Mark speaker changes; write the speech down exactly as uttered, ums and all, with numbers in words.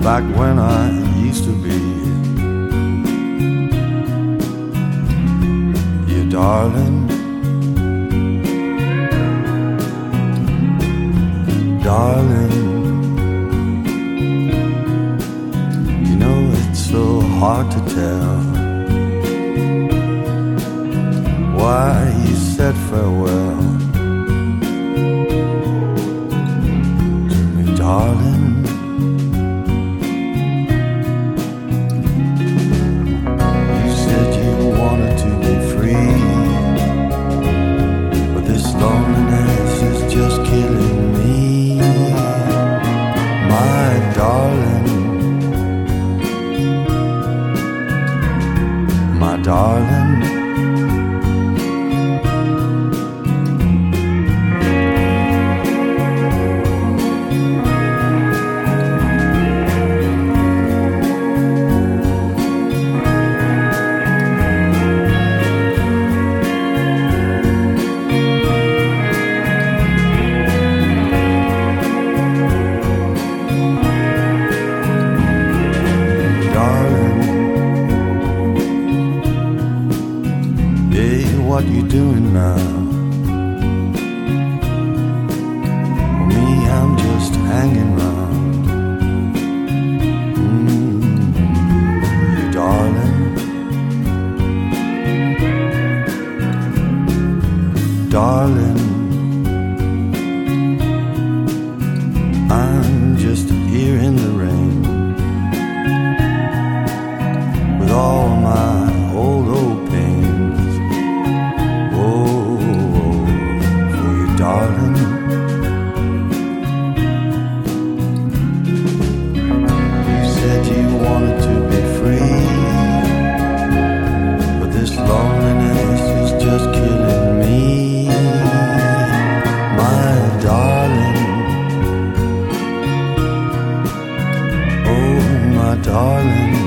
Speaker 1: back when I used to be your darling, darling. You know it's so hard to tell why you said farewell to me, darling. You said you wanted to be free, but this loneliness is just killing me, my darling, my darling. What you doing now? For me, I'm just hanging round. Mm, you darling, darling, I'm just here in the rain with all my old old pains. Darling, you said you wanted to be free, but this loneliness is just killing me, my darling, oh my darling.